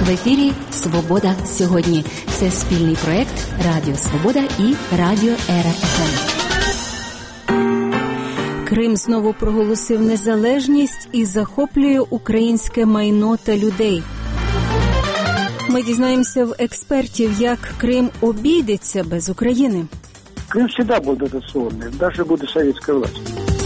В ефірі «Свобода сьогодні». Це спільний проєкт Радіо Свобода і Радіо Ера ФМ. Крим знову проголосив незалежність і захоплює українське майно та людей. Ми дізнаємося в експертів, як Крим обійдеться без України. Крым всегда был дотационный, даже буде советская власть.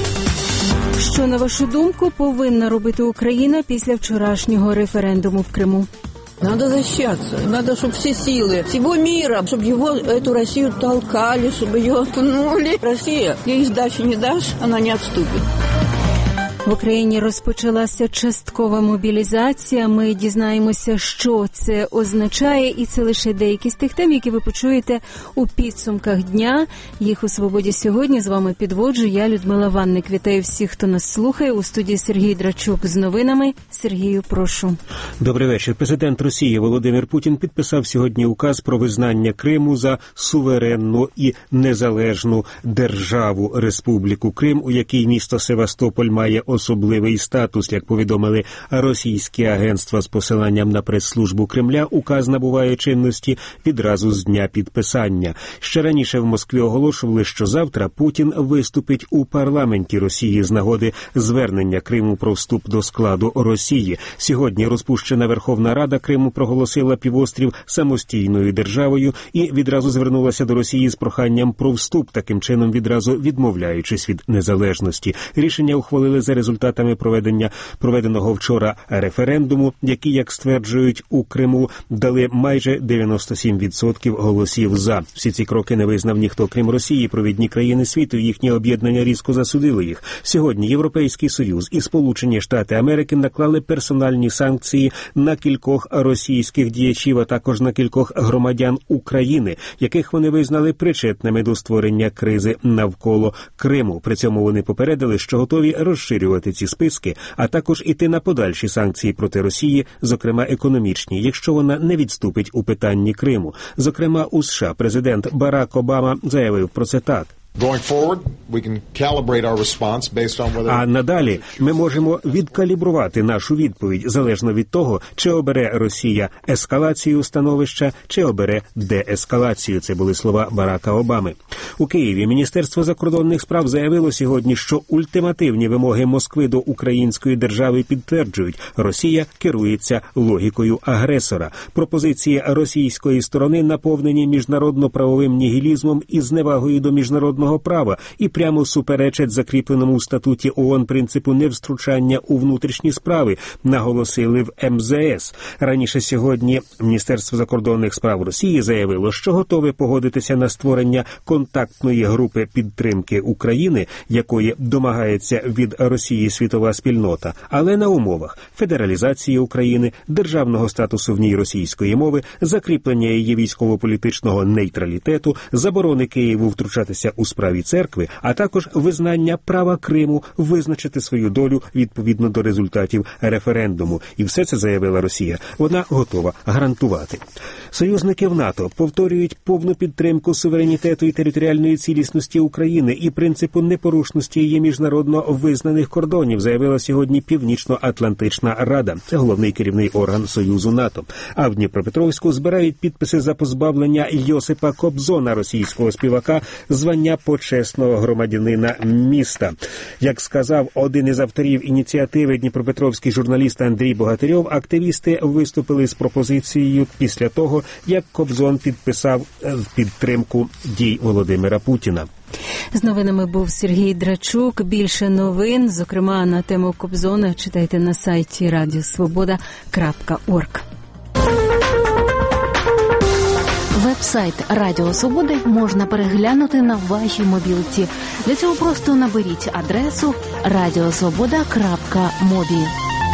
Що, на вашу думку, повинна робити Україна після вчорашнього референдуму в Криму? Надо защищаться. Надо, чтобы все силы всего мира, чтобы эту Россию толкали, чтобы ее пнули. Россия, ей сдачи не дашь, она не отступит. В Україні розпочалася часткова мобілізація. Ми дізнаємося, що це означає, і це лише деякі з тих тем, які ви почуєте у підсумках дня. Їх у «Свободі сьогодні» з вами підводжу я, Людмила Ванник. Вітаю всіх, хто нас слухає. У студії Сергій Драчук з новинами. Сергію, прошу. Добрий вечір. Президент Росії Володимир Путін підписав сьогодні указ про визнання Криму за суверенну і незалежну державу Республіку Крим, у якій місто Севастополь має особливий статус. Як повідомили російські агентства з посиланням на прес-службу Кремля, указ набуває чинності відразу з дня підписання. Ще раніше в Москві оголошували, що завтра Путін виступить у парламенті Росії з нагоди звернення Криму про вступ до складу Росії. Сьогодні розпущена Верховна Рада Криму проголосила півострів самостійною державою і відразу звернулася до Росії з проханням про вступ, таким чином відразу відмовляючись від незалежності. Рішення ухвалили за результатами проведеного вчора референдуму, які, як стверджують у Криму, дали майже 97% голосів «за». Всі ці кроки не визнав ніхто, крім Росії. Провідні країни світу, їхні об'єднання різко засудили їх. Сьогодні Європейський Союз і Сполучені Штати Америки наклали персональні санкції на кількох російських діячів, а також на кількох громадян України, яких вони визнали причетними до створення кризи навколо Криму. При цьому вони попередили, що готові розширювати ці списки, а також іти на подальші санкції проти Росії, зокрема економічні, якщо вона не відступить у питанні Криму. Зокрема, у США президент Барак Обама заявив про це так. А надалі ми можемо відкалібрувати нашу відповідь залежно від того, чи обере Росія ескалацію становища, чи обере деескалацію. Це були слова Барака Обами. У Києві Міністерство закордонних справ заявило сьогодні, що ультимативні вимоги Москви до української держави підтверджують, Росія керується логікою агресора. Пропозиції російської сторони наповнені міжнародно-правовим нігілізмом і зневагою до міжнародного права і прямо суперечать закріпленому в статуті ООН принципу невтручання у внутрішні справи, наголосили в МЗС. Раніше сьогодні Міністерство закордонних справ Росії заявило, що готове погодитися на створення контактної групи підтримки України, якої домагається від Росії світова спільнота, але на умовах федералізації України, державного статусу в ній російської мови, закріплення її військово-політичного нейтралітету, заборони Києву втручатися у справі церкви, а також визнання права Криму визначити свою долю відповідно до результатів референдуму. І все це, заявила Росія, вона готова гарантувати. Союзники в НАТО повторюють повну підтримку суверенітету і територіальної цілісності України і принципу непорушності її міжнародно визнаних кордонів, заявила сьогодні Північно-Атлантична Рада. Це головний керівний орган Союзу НАТО. А в Дніпропетровську збирають підписи за позбавлення Йосипа Кобзона, російського співака, звання почесного громадянина міста. Як сказав один із авторів ініціативи, дніпропетровський журналіст Андрій Богатирьов, активісти виступили з пропозицією після того, як Кобзон підписав підтримку дій Володимира Путіна. З новинами був Сергій Драчук. Більше новин, зокрема на тему Кобзона, читайте на сайті radiosvoboda.org. Веб-сайт Радіо Свободи можна переглянути на вашій мобілці. Для цього просто наберіть адресу radiosvoboda.mobi.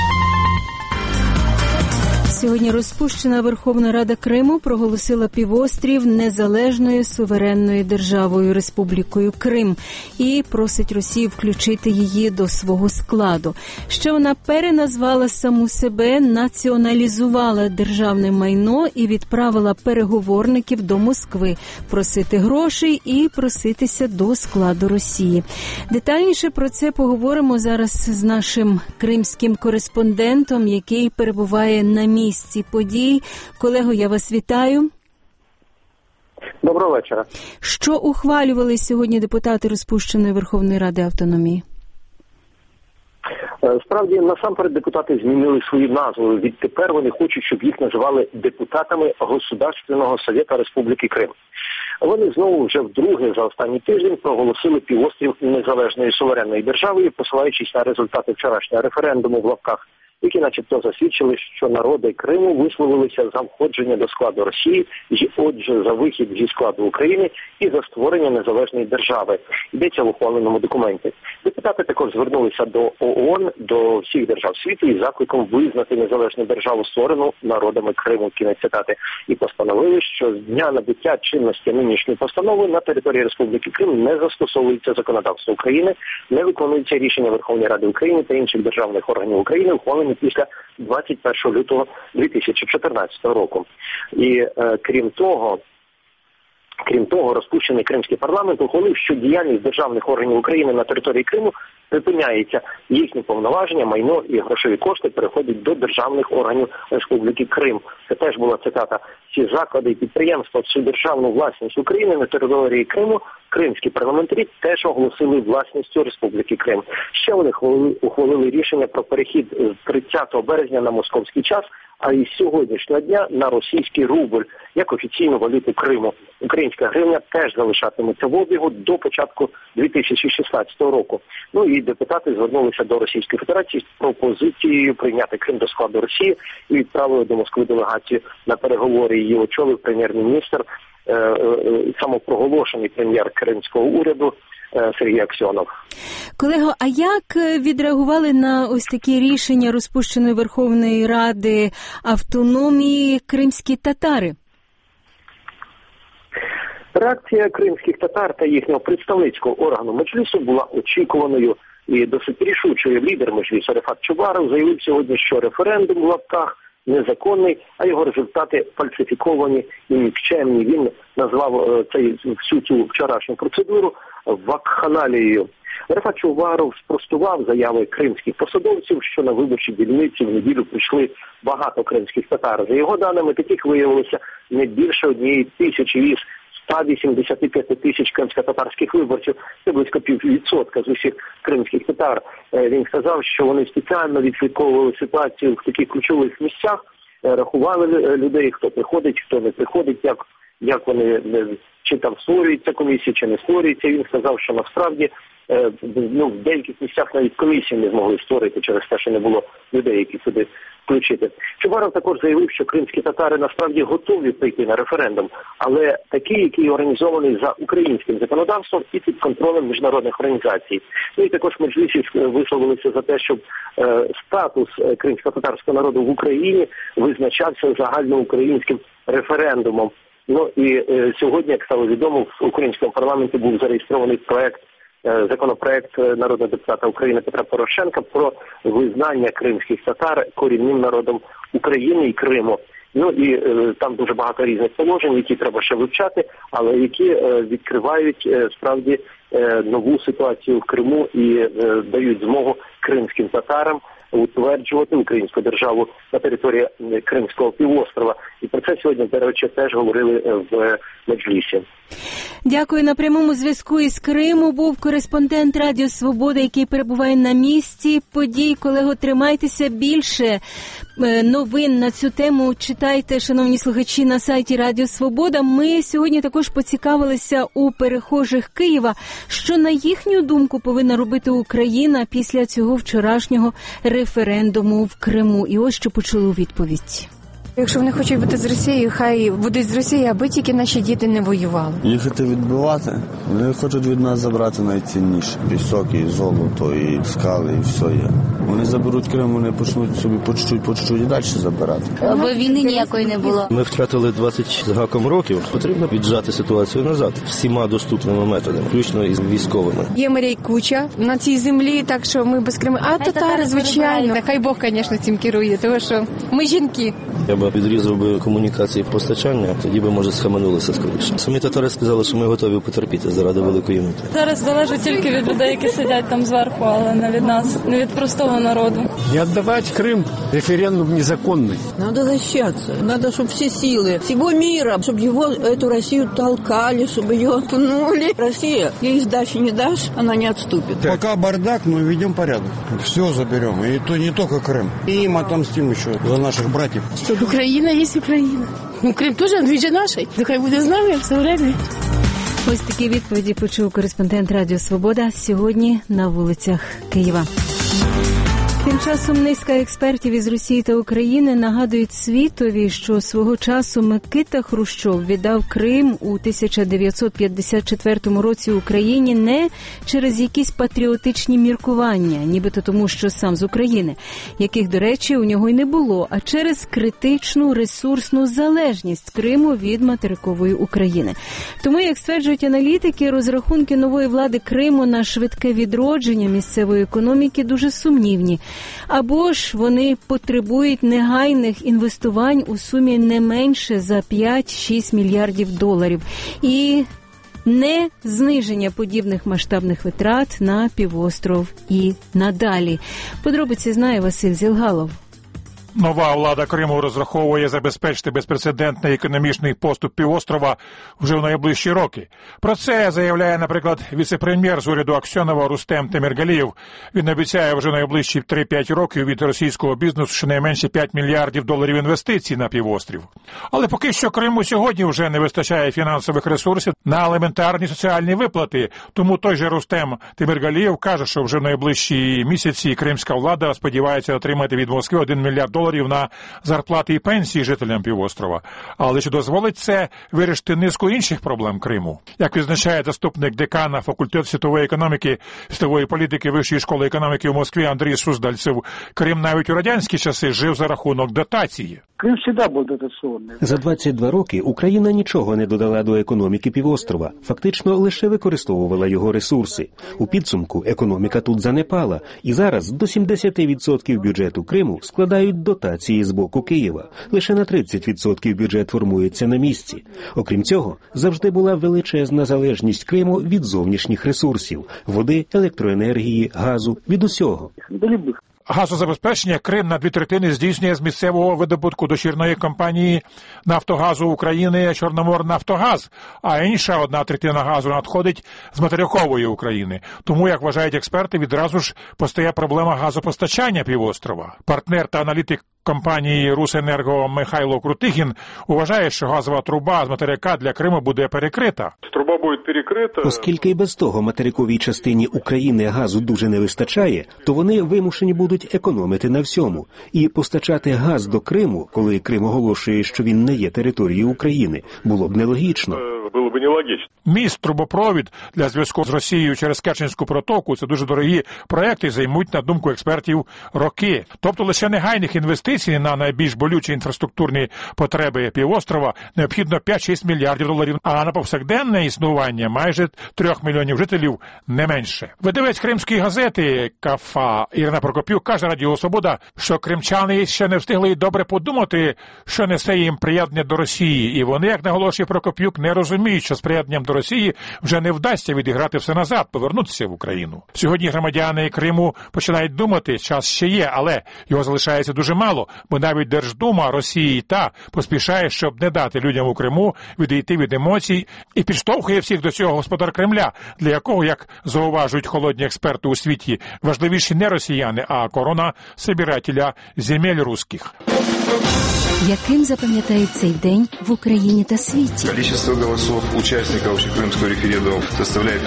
Сьогодні розпущена Верховна Рада Криму проголосила півострів незалежною суверенною державою Республікою Крим і просить Росію включити її до свого складу. Ще вона переназвала саму себе, націоналізувала державне майно і відправила переговорників до Москви просити грошей і проситися до складу Росії. Детальніше про це поговоримо зараз з нашим кримським кореспондентом, який перебуває на місці місці подій. Колего, я вас вітаю. Доброго вечора. Що ухвалювали сьогодні депутати розпущеної Верховної Ради автономії? Справді, насамперед, депутати змінили свої назви. Відтепер вони хочуть, щоб їх називали депутатами Государственного Совета Республіки Крим. Вони знову вже вдруге за останній тиждень проголосили півострів незалежною суверенною державою, посилаючись на результати вчорашнього референдуму в лапках, які начебто засвідчили, що народи Криму висловилися за входження до складу Росії і, отже, за вихід зі складу України і за створення незалежної держави. Йдеться в ухваленому документі. Депутати також звернулися до ООН, до всіх держав світу із закликом визнати незалежну державу, створену народами Криму, кінець цитати, і постановили, що з дня набуття чинності нинішньої постанови на території Республіки Крим не застосовується законодавство України, не виконується рішення Верховної Ради України та інших державних органів України, ухвалені після 21 лютого 2014 року. І крім того, розпущений Кримський парламент ухвалив, що діяльність державних органів України на території Криму припиняється, їхні повноваження, майно і грошові кошти переходять до державних органів Республіки Крим. Це теж була цитата. Всі заклади і підприємства, всю державну власність України на території Криму кримські парламентарі теж оголосили власністю Республіки Крим. Ще вони ухвалили рішення про перехід з 30 березня на московський час, а із сьогоднішнього дня на російський рубль, як офіційну валюту Криму. Українська гривня теж залишатиметься в обігу до початку 2016 року. Ну і депутати звернулися до Російської Федерації з пропозицією прийняти Крим до складу Росії і відправили до Москви делегацію на переговори. Її очолив прем'єр-міністр, самопроголошений прем'єр кримського уряду Сергій Аксьонов. Колего, а як відреагували на ось такі рішення розпущеної Верховної Ради автономії кримські татари? Реакція кримських татар та їхнього представницького органу Меджлісу була очікуваною і досить рішучою. Лідер Меджлісу Рефат Чубаров заявив сьогодні, що референдум в лапках незаконний, а його результати фальсифіковані і нікчемні. Він назвав всю цю вчорашню процедуру вакханалією. Рефат Чубаров спростував заяви кримських посадовців, що на виборчі дільниці в неділю прийшли багато кримських татар. За його даними, таких виявилося не більше 1,000 із 185 тисяч кримсько-татарських виборців. Це близько 0,5% з усіх кримських татар. Він сказав, що вони спеціально відслідковували ситуацію в таких ключових місцях, рахували людей, хто приходить, хто не приходить, як вони, чи там створюється комісія, чи не створюється. Він сказав, що насправді в деяких місцях навіть комісії не змогли створити через те, що не було людей, які сюди включити. Чубаров також заявив, що кримські татари насправді готові прийти на референдум, але такий, який організований за українським законодавством і під контролем міжнародних організацій. Ну і також меджлісі висловилися за те, щоб статус кримсько-татарського народу в Україні визначався загальноукраїнським референдумом. Ну і сьогодні, як стало відомо, в українському парламенті був зареєстрований законопроект народного депутата України Петра Порошенка про визнання кримських татар корінним народом України і Криму. Ну і там дуже багато різних положень, які треба ще вивчати, але які відкривають справді нову ситуацію в Криму і дають змогу кримським татарам утверджувати українську державу на території Кримського півострова. І про це сьогодні, до речі, теж говорили в Меджлісі. Дякую. На прямому зв'язку із Криму був кореспондент Радіо Свобода, який перебуває на місці подій. Колего, тримайтеся, більше новин на цю тему читайте, шановні слухачі, на сайті Радіо Свобода. Ми сьогодні також поцікавилися у перехожих Києва, що, на їхню думку, повинна робити Україна після цього вчорашнього референдуму в Криму. І ось що почули у відповідь. Якщо вони хочуть бути з Росією, хай будуть з Росією, аби тільки наші діти не воювали. Їхати відбивати, вони хочуть від нас забрати найцінніше. Пісок, і золото, і скали, і все є. Вони заберуть Крим, вони почнуть собі по чуть-чуть і далі забирати. Бо війни ніякої не було. Ми втратили 20 з гаком років. Потрібно віджати ситуацію назад всіма доступними методами, включно із військовими. Є моря й куча на цій землі, так що ми без Криму. А татари, звичайно. Хай Бог, звісно, цим керує, тому що ми жінки. Я б відрізав би комунікації постачання, тоді би, може, схаменулися скоріше. Самі татари сказали, що ми готові потерпіти заради великої мети. Зараз залежить тільки від людей, які сидять там зверху, але не від нас, не від простого народу. Не віддавати Крим, референдум незаконний. Надо защищаться, надо, чтобы все силы всего мира, чтобы его, эту Россию толкали, чтобы ее пнули. Россия, ей сдачи не дашь, она не отступит. Пока бардак, но ведем порядок. Все заберем, и то не только Крым. И им отомстим еще за наших братьев. Україна є Україна. Ну, Крим теж двічі нашій. Нехай буде з нами, все вредно. Ось такі відповіді почув кореспондент Радіо Свобода сьогодні на вулицях Києва. Тим часом низка експертів із Росії та України нагадують світові, що свого часу Микита Хрущов віддав Крим у 1954 році Україні не через якісь патріотичні міркування, нібито тому, що сам з України, яких, до речі, у нього й не було, а через критичну ресурсну залежність Криму від материкової України. Тому, як стверджують аналітики, розрахунки нової влади Криму на швидке відродження місцевої економіки дуже сумнівні. Або ж вони потребують негайних інвестувань у сумі не менше за 5-6 мільярдів доларів і не зниження подібних масштабних витрат на півостров і надалі. Подробиці знає Василь Зілгалов. Нова влада Криму розраховує забезпечити безпрецедентний економічний поступ півострова вже в найближчі роки. Про це заявляє, наприклад, віце-прем'єр з уряду Аксьонова Рустем Теміргалієв. Він обіцяє вже найближчі 3-5 років від російського бізнесу щонайменше 5 мільярдів доларів інвестицій на півострів. Але поки що Криму сьогодні вже не вистачає фінансових ресурсів на елементарні соціальні виплати. Тому той же Рустем Теміргалієв каже, що вже в найближчі місяці кримська влада сподівається отримати від Москви 1 мільярд доларів на зарплати і пенсії жителям півострова. Але чи дозволить це вирішити низку інших проблем Криму? Як відзначає заступник декана факультету світової економіки, світової політики Вищої школи економіки у Москві Андрій Суздальцев, Крим навіть у радянські часи жив за рахунок дотації. Крим завжди був дотаційний. За 22 роки Україна нічого не додала до економіки півострова, фактично лише використовувала його ресурси. У підсумку економіка тут занепала, і зараз до 70% бюджету Криму складають дотації з боку Києва. Лише на 30% бюджет формується на місці. Окрім цього, завжди була величезна залежність Криму від зовнішніх ресурсів – води, електроенергії, газу, від усього. Газозабезпечення Крим на 2/3 здійснює з місцевого видобутку дочірної компанії «Нафтогазу України» «Чорноморнафтогаз», а інша 1/3 газу надходить з материкової України. Тому, як вважають експерти, відразу ж постає проблема газопостачання півострова. Партнер та аналітик компанії «Русенерго» Михайло Крутихін вважає, що газова труба з материка для Криму буде перекрита. Труба буде перекрита. Оскільки і без того материковій частині України газу дуже не вистачає, то вони вимушені будуть економити на всьому. І постачати газ до Криму, коли Крим оголошує, що він не є територією України, було б нелогічно. Було б нелогічно. Міст, трубопровід для зв'язку з Росією через Керченську протоку – це дуже дорогі проекти, займуть, на думку експертів, роки. Тобто лише негайних інвестицій на найбільш болючі інфраструктурні потреби півострова необхідно 5-6 мільярдів доларів, а на повсякденне існування майже 3 мільйонів жителів не менше. Видавець кримської газети «Кафа» Ірина Прокопюк каже Радіо Свобода, що кримчани ще не встигли добре подумати, що несе їм приєднання до Росії, і вони, як наголошує Прокопюк, не розуміють, що з приєднанням до Росії вже не вдасться відіграти все назад, повернутися в Україну. Сьогодні громадяни Криму починають думати, час ще є, але його залишається дуже мало, бо навіть Держдума Росії та поспішає, щоб не дати людям у Криму відійти від емоцій, і підштовхує всіх до цього господар Кремля, для якого, як зауважують холодні експерти у світі, важливіші не росіяни, а корона собирателя земель русських. Яким запам'ятають цей день в Україні та світі? Количество голосов участников Крымского референдума составляет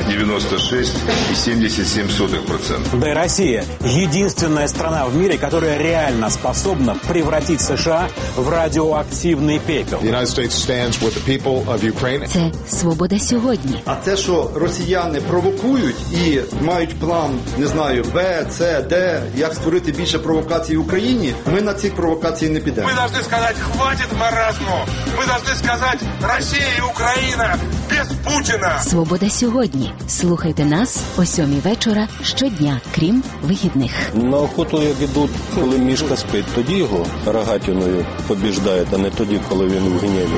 96,77%. Да и Россия – единственная страна в мире, которая реально способна превратить США в радіоактивний пепел. Це «Свобода сьогодні». А те, що росіяни провокують і мають план, не знаю, Б, С, Д, як створити більше провокацій в Україні, ми на ці провокації не підемо. Ми повинні сказати, хватить маразму. Ми повинні сказати, Росія і Україна без Путіна. «Свобода сьогодні». Слухайте нас о 7:00 вечора щодня, крім вихідних. На охоту як ідуть, коли мішка спить, тоді тоді його рогатиною побіждають, а не тоді, коли він в гніві.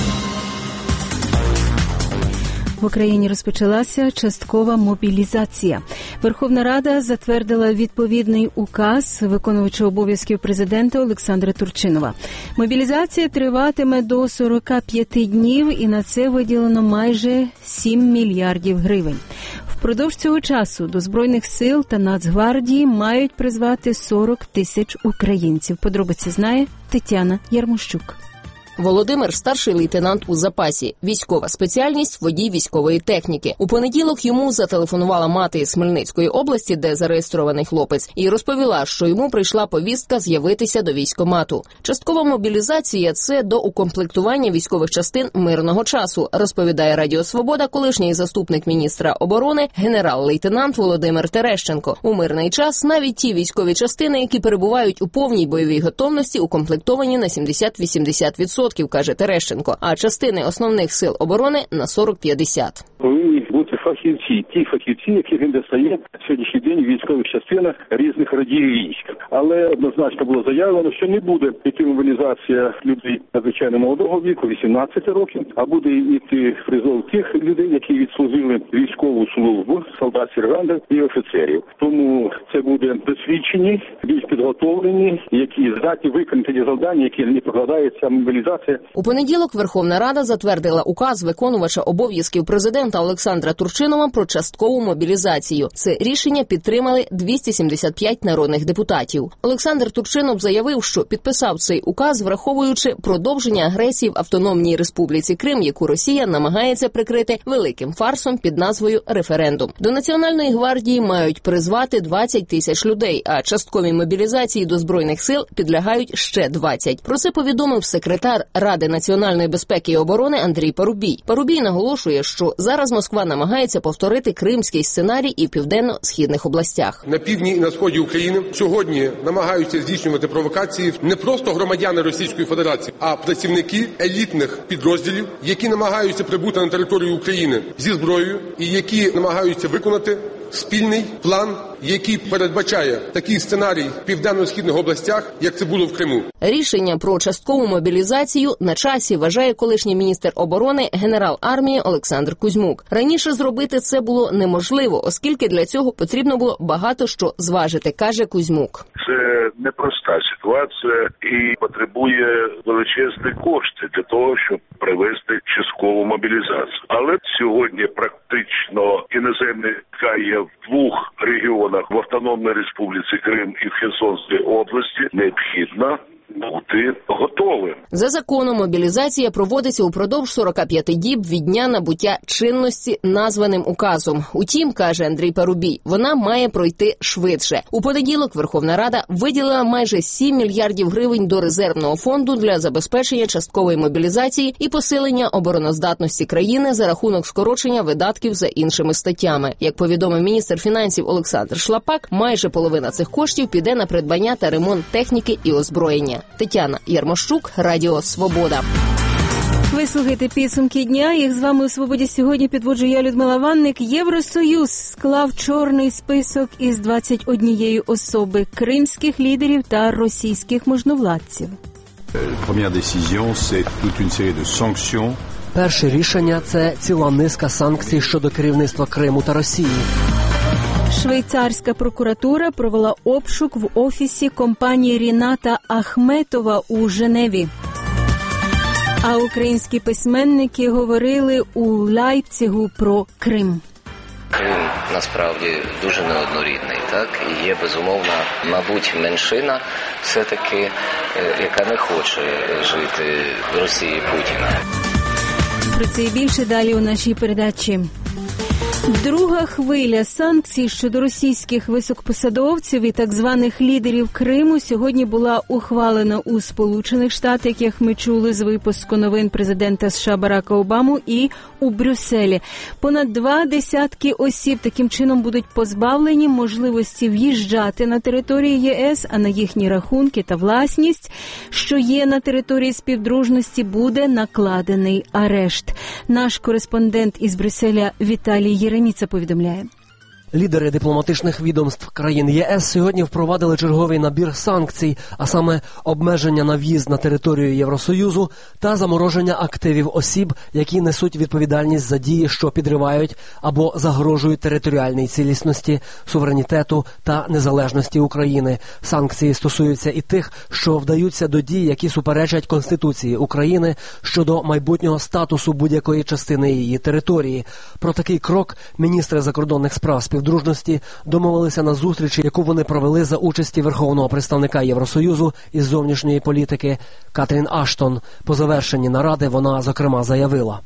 В Україні розпочалася часткова мобілізація. Верховна Рада затвердила відповідний указ виконувача обов'язків президента Олександра Турчинова. Мобілізація триватиме до 45 днів і на це виділено майже 7 мільярдів гривень. Впродовж цього часу до Збройних сил та Нацгвардії мають призвати 40 тисяч українців. Подробиці знає Тетяна Ярмощук. Володимир – старший лейтенант у запасі. Військова спеціальність – водій військової техніки. У понеділок йому зателефонувала мати із Хмельницької області, де зареєстрований хлопець, і розповіла, що йому прийшла повістка з'явитися до військкомату. Часткова мобілізація – це доукомплектування військових частин мирного часу, розповідає Радіо Свобода колишній заступник міністра оборони генерал-лейтенант Володимир Терещенко. У мирний час навіть ті військові частини, які перебувають у повній бойовій готовності, укомплектовані на 70-80%. Каже Терещенко, а частини основних сил оборони на 40-50. Повинні бути фахівці, ті фахівці, які він достає на сьогоднішній день в військових частинах різних родів військ. Але однозначно було заявлено, що не буде йти мобілізація людей надзвичайно молодого віку, 18 років, а буде йти призов тих людей, які відслужили військову службу, солдат, сержантів і офіцерів. Тому це буде досвідчені, більш підготовлені, які здатні виконати ті завдання, які не покладаються мобілізація. У понеділок Верховна Рада затвердила указ виконувача обов'язків президента Олександра Турчинова про часткову мобілізацію. Це рішення підтримали 275 народних депутатів. Олександр Турчинов заявив, що підписав цей указ, враховуючи продовження агресії в Автономній Республіці Крим, яку Росія намагається прикрити великим фарсом під назвою «референдум». До Національної гвардії мають призвати 20 тисяч людей, а частковій мобілізації до Збройних сил підлягають ще 20. Про це повідомив секретар Ради національної безпеки і оборони Андрій Парубій. Парубій наголошує, що зараз Москва намагається повторити кримський сценарій і в південно-східних областях. На півдні і на сході України сьогодні намагаються здійснювати провокації не просто громадяни Російської Федерації, а працівники елітних підрозділів, які намагаються прибути на територію України зі зброєю і які намагаються виконати спільний план, який передбачає такий сценарій в південно-східних областях, як це було в Криму. Рішення про часткову мобілізацію на часі, вважає колишній міністр оборони, генерал армії Олександр Кузьмук. Раніше зробити це було неможливо, оскільки для цього потрібно було багато що зважити, каже Кузьмук. Це непроста ситуація і потребує величезні кошти для того, щоб провести часткову мобілізацію. Але сьогодні практично іноземні війська є в двох регіонах, в Автономній Республіці Крим і в Херсонській області, необхідно бути готовим. За законом мобілізація проводиться упродовж 45 діб від дня набуття чинності названим указом. Утім, каже Андрій Парубій, вона має пройти швидше. У понеділок Верховна Рада виділила майже 7 мільярдів гривень до резервного фонду для забезпечення часткової мобілізації і посилення обороноздатності країни за рахунок скорочення видатків за іншими статтями. Як повідомив міністр фінансів Олександр Шлапак, майже половина цих коштів піде на придбання та ремонт техніки і озброєння. Тетяна Ярмощук, Радіо Свобода. Ви слухаєте підсумки дня. Їх з вами у «Свободі» сьогодні підводжу я, Людмила Ванник. Євросоюз склав чорний список із 21 особи кримських лідерів та російських можновладців. Перше рішення – це ціла низка санкцій щодо керівництва Криму та Росії. Швейцарська прокуратура провела обшук в офісі компанії Ріната Ахметова у Женеві. А українські письменники говорили у Лейпцигу про Крим. Крим насправді дуже неоднорідний, так? І є, безумовно, мабуть, меншина все-таки, яка не хоче жити в Росії Путіна. Про це і більше далі у нашій передачі. Друга хвиля санкцій щодо російських високопосадовців і так званих лідерів Криму сьогодні була ухвалена у Сполучених Штатах, як ми чули з випуску новин президента США Барака Обами, і у Брюсселі. Понад 20 осіб таким чином будуть позбавлені можливості в'їжджати на територію ЄС, а на їхні рахунки та власність, що є на території співдружності, буде накладений арешт. Наш кореспондент із Брюсселя Віталій Єреніца повідомляє. Лідери дипломатичних відомств країн ЄС сьогодні впровадили черговий набір санкцій, а саме обмеження на в'їзд на територію Євросоюзу та замороження активів осіб, які несуть відповідальність за дії, що підривають або загрожують територіальній цілісності, суверенітету та незалежності України. Санкції стосуються і тих, що вдаються до дій, які суперечать Конституції України щодо майбутнього статусу будь-якої частини її території. Про такий крок міністри закордонних справ співдружності домовилися на зустрічі, яку вони провели за участі Верховного представника Євросоюзу із зовнішньої політики Катрін Аштон. По завершенні наради вона, зокрема, заявила: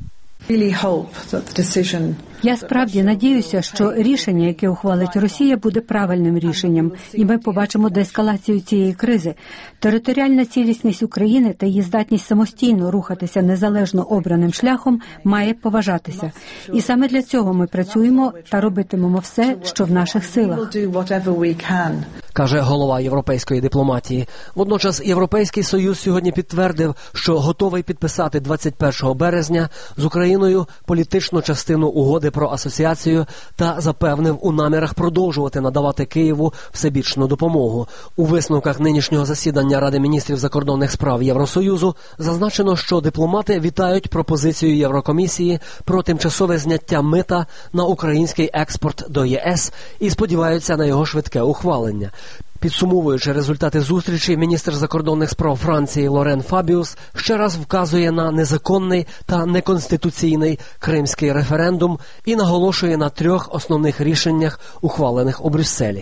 Я справді надіюся, що рішення, яке ухвалить Росія, буде правильним рішенням, і ми побачимо деескалацію цієї кризи. Територіальна цілісність України та її здатність самостійно рухатися незалежно обраним шляхом має поважатися. І саме для цього ми працюємо та робитимемо все, що в наших силах. Каже голова європейської дипломатії. Водночас Європейський Союз сьогодні підтвердив, що готовий підписати 21 березня з Україною політичну частину угоди про асоціацію та запевнив у намірах продовжувати надавати Києву всебічну допомогу. У висновках нинішнього засідання Ради міністрів закордонних справ Євросоюзу зазначено, що дипломати вітають пропозицію Єврокомісії про тимчасове зняття мита на український експорт до ЄС і сподіваються на його швидке ухвалення. Підсумовуючи результати зустрічі, міністр закордонних справ Франції Лорен Фабіус ще раз вказує на незаконний та неконституційний кримський референдум і наголошує на 3 основних рішеннях, ухвалених у Брюсселі.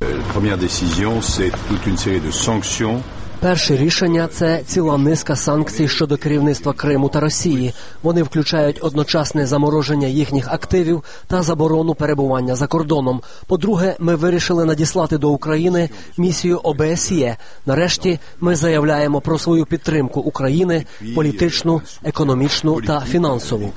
Перше рішення – це ціла низка санкцій щодо керівництва Криму та Росії. Вони включають одночасне замороження їхніх активів та заборону перебування за кордоном. По-друге, ми вирішили надіслати до України місію ОБСЄ. Нарешті, ми заявляємо про свою підтримку України – політичну, економічну та фінансову.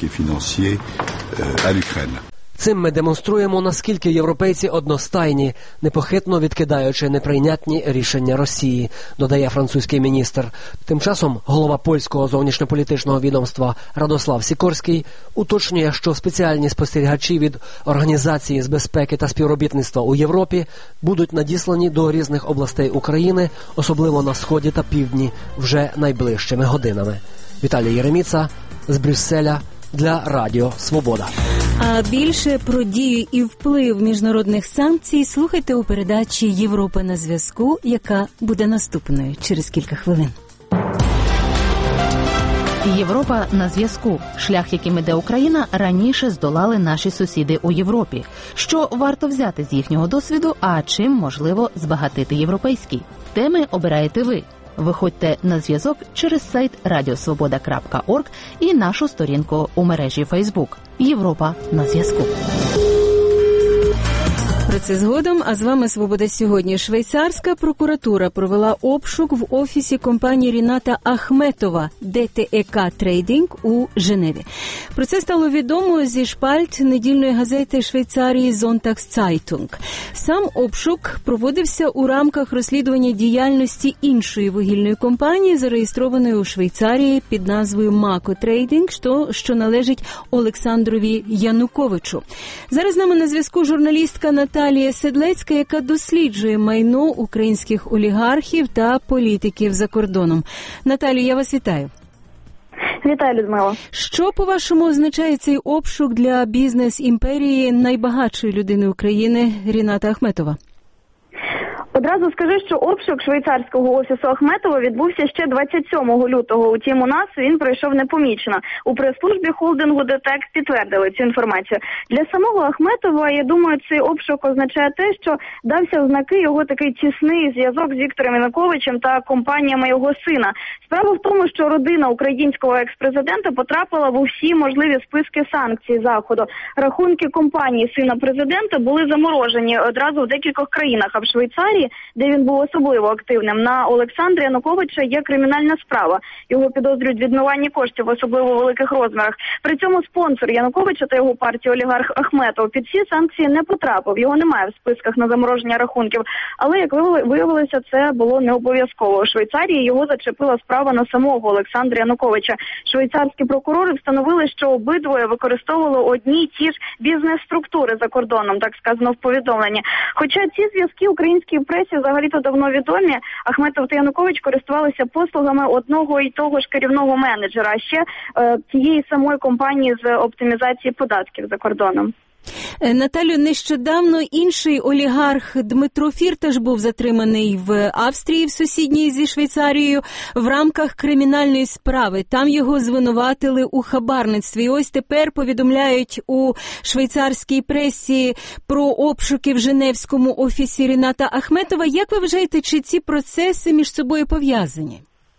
Цим ми демонструємо, наскільки європейці одностайні, непохитно відкидаючи неприйнятні рішення Росії, додає французький міністр. Тим часом голова польського зовнішньополітичного відомства Радослав Сікорський уточнює, що спеціальні спостерігачі від Організації з безпеки та співробітництва у Європі будуть надіслані до різних областей України, особливо на Сході та Півдні, вже найближчими годинами. Віталій Єреміца з Брюсселя для Радіо Свобода. А більше про дію і вплив міжнародних санкцій слухайте у передачі «Європа на зв'язку», яка буде наступною через кілька хвилин. Європа на зв'язку. Шлях, яким іде Україна, раніше здолали наші сусіди у Європі. Що варто взяти з їхнього досвіду, а чим можливо збагатити європейський? Теми обираєте ви. Виходьте на зв'язок через сайт radiosvoboda.org і нашу сторінку у мережі Facebook «Європа на зв'язку». Про це згодом, а з вами «Свобода сьогодні». Швейцарська прокуратура провела обшук в офісі компанії Ріната Ахметова ДТЕК Трейдинг у Женеві. Про це стало відомо зі шпальт недільної газети Швейцарії «Зонтагсцайтунг». Сам обшук проводився у рамках розслідування діяльності іншої вугільної компанії, зареєстрованої у Швейцарії під назвою «Мако Трейдинг», що належить Олександрові Януковичу. Зараз з нами на зв'язку журналістка Наталія Седлецька, яка досліджує майно українських олігархів та політиків за кордоном. Наталію, я вас вітаю. Вітаю, Людмила. Що, по-вашому, означає цей обшук для бізнес-імперії найбагатшої людини України Ріната Ахметова? Одразу скажу, що обшук швейцарського офісу Ахметова відбувся ще 27 лютого. Утім, у нас він пройшов непомічено. У прес-службі холдингу ДТЕК підтвердили цю інформацію. Для самого Ахметова, я думаю, цей обшук означає те, що дався в знаки його такий тісний зв'язок з Віктором Януковичем та компаніями його сина. Справа в тому, що родина українського екс-президента потрапила в усі можливі списки санкцій Заходу. Рахунки компанії сина президента були заморожені одразу в декількох країнах, а в Швейцарії Швейцарії, де він був особливо активним. На Олександра Януковича є кримінальна справа. Його підозрюють в відмиванні коштів в особливо великих розмірах. При цьому спонсор Януковича та його партії олігарх Ахметов під ці санкції не потрапив. Його немає в списках на замороження рахунків. Але, як виявилося, це було не обов'язково. У Швейцарії його зачепила справа на самого Олександра Януковича. Швейцарські прокурори встановили, що обидвоє використовували одні й ті ж бізнес-структури за кордоном, так сказано в повідомленні. Хоча ці зв'язки українській пресі взагалі-то давно відомі, Ахметов та Янукович користувалися послугами одного і того ж керівного менеджера, а ще тієї самої компанії з оптимізації податків за кордоном. Наталю, нещодавно інший олігарх Дмитро Фірташ був затриманий в Австрії, в сусідній зі Швейцарією, в рамках кримінальної справи. Там його звинуватили у хабарництві. І ось тепер повідомляють у швейцарській пресі про обшуки в Женевському офісі Ріната Ахметова. Як ви вважаєте, чи ці процеси між собою пов'язані?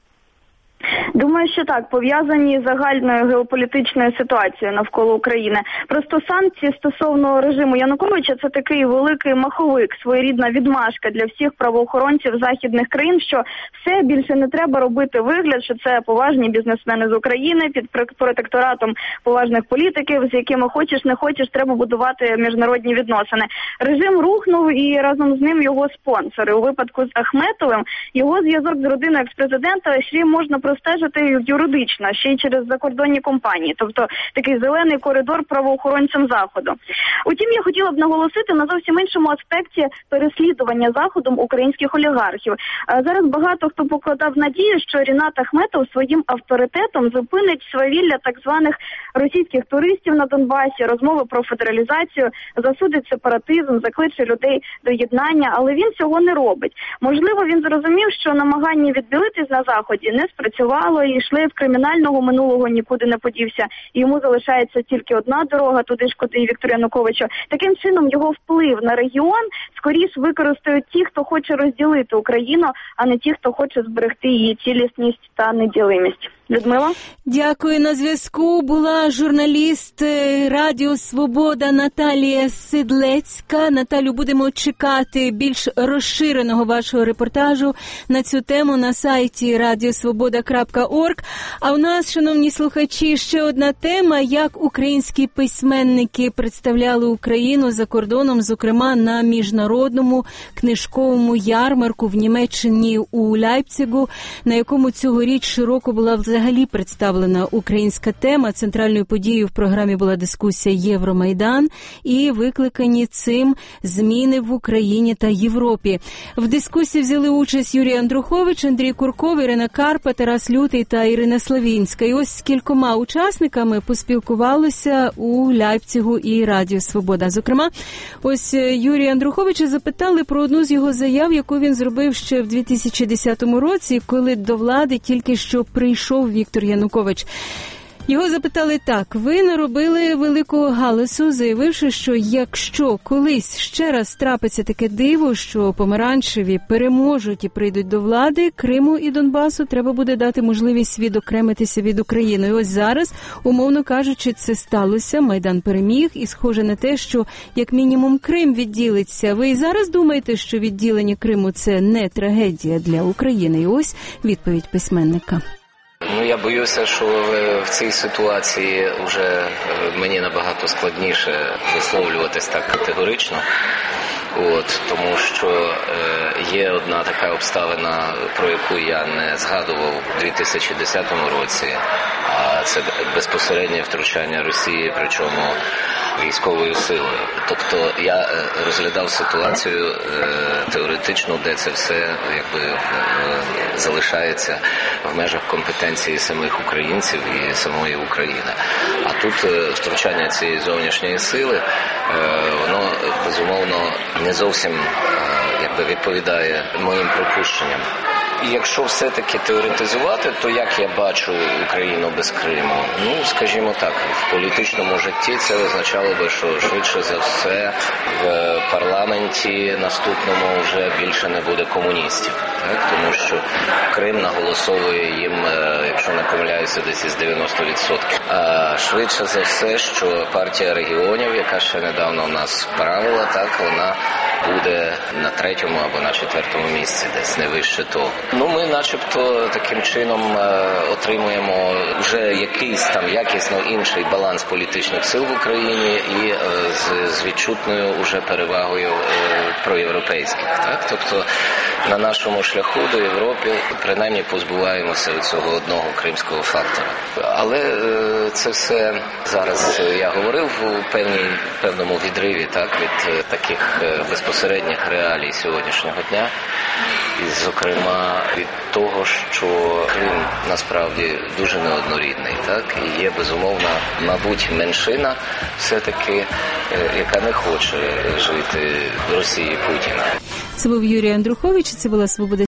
Думаю, що так, пов'язані з загальною геополітичною ситуацією навколо України. Просто санкції стосовно режиму Януковича – це такий великий маховик, своєрідна відмашка для всіх правоохоронців західних країн, що все, більше не треба робити вигляд, що це поважні бізнесмени з України під протекторатом поважних політиків, з якими хочеш, не хочеш, треба будувати міжнародні відносини. Режим рухнув і разом з ним його спонсори. У випадку з Ахметовим його зв'язок з родиною експрезидента ще можна простежити юридично, ще й через закордонні компанії. Тобто такий зелений коридор правоохоронцям Заходу. Утім, я хотіла б наголосити на зовсім іншому аспекті переслідування Заходом українських олігархів. Зараз багато хто покладав надію, що Рінат Ахметов своїм авторитетом зупинить свавілля так званих російських туристів на Донбасі, розмови про федералізацію, засудить сепаратизм, закличе людей до єднання, але він цього не робить. Можливо, він зрозумів, що намагання відбілитись на Заході не спрацювало, і шлейф кримінального минулого нікуди не подівся. І йому залишається тільки одна дорога, туди ж, куди і Віктору Януковичу. Таким чином, його вплив на регіон скоріш використають ті, хто хоче розділити Україну, а не ті, хто хоче зберегти її цілісність та неділимість. Людмила? Дякую. На зв'язку була журналіст Радіо Свобода Наталія Сидлецька. Наталю, будемо чекати більш розширеного вашого репортажу на цю тему на сайті radiosvoboda.org. А у нас, шановні слухачі, ще одна тема, як українські письменники представляли Україну за кордоном, зокрема на міжнародному книжковому ярмарку в Німеччині у Ляйпцигу, на якому цьогоріч широко була взагалі представлена українська тема. Центральною подією в програмі була дискусія «Євромайдан» і викликані цим зміни в Україні та Європі. В дискусії взяли участь Юрій Андрухович, Андрій Курков, Ірина Карпа, Тарас Лютий та Ірина Славінська. І ось з кількома учасниками поспілкувалося у Ляйпцигу і Радіо Свобода. Зокрема, ось Юрія Андруховича запитали про одну з його заяв, яку він зробив ще в 2010 році, коли до влади тільки що прийшов Віктор Янукович. Його запитали так: ви наробили великого галасу, заявивши, що якщо колись ще раз трапиться таке диво, що помаранчеві переможуть і прийдуть до влади, Криму і Донбасу треба буде дати можливість відокремитися від України. І ось зараз, умовно кажучи, це сталося, Майдан переміг, і схоже на те, що як мінімум Крим відділиться. Ви і зараз думаєте, що відділення Криму – це не трагедія для України? І ось відповідь письменника. Я боюся, що в цій ситуації вже мені набагато складніше висловлюватись так категорично. Тому що є одна така обставина, про яку я не згадував у 2010 році, а це безпосереднє втручання Росії, причому військовою силою. Тобто я розглядав ситуацію теоретично, де це все залишається в межах компетенції самих українців і самої України. А тут втручання цієї зовнішньої сили, воно безумовно не зовсім відповідає моїм припущенням. І якщо все-таки теоретизувати, то як я бачу Україну без Криму? Скажімо так, в політичному житті це означало би, що швидше за все в парламенті наступному вже більше не буде комуністів. Так? Тому що Крим наголосовує їм, якщо не помиляюся, десь із 90%. А швидше за все, що партія регіонів, яка ще недавно в нас правила, так, вона буде на 3-му або на 4-му місці, десь не вище того. Ми начебто таким чином отримуємо вже якийсь там якісно інший баланс політичних сил в Україні і з відчутною уже перевагою проєвропейських. Так? Тобто на нашому шляху до Європи принаймні позбуваємося цього одного кримського фактора. Але це все зараз я говорив у певному відриві, так, від таких безпосередніх реалій сьогоднішнього дня. І, зокрема, від того, що Крим насправді дуже неоднорідний, так, і є, безумовно, мабуть, меншина все-таки, яка не хоче жити в Росії Путіна. Це був Юрій Андрухович, це була «Свобода